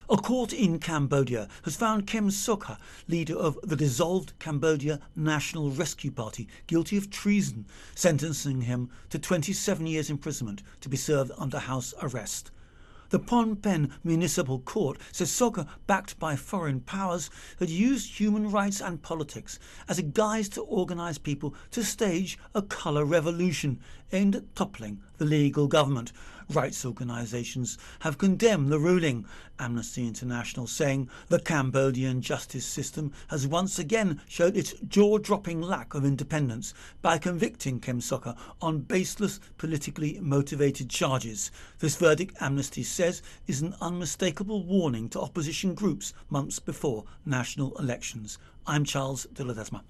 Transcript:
A court in Cambodia has found Kem Sokha, leader of the dissolved Cambodia National Rescue Party, guilty of treason, sentencing him to 27 years imprisonment to be served under house arrest. The Phnom Penh Municipal Court says Sokha, backed by foreign powers, had used human rights and politics as a guise to organise people to stage a colour revolution aimed at toppling the legal government. Rights organisations have condemned the ruling, Amnesty International saying the Cambodian justice system has once again showed its jaw-dropping lack of independence by convicting Kem Sokha on baseless, politically motivated charges. This verdict, Amnesty says, is an unmistakable warning to opposition groups months before national elections. I'm Charles de Ledesma.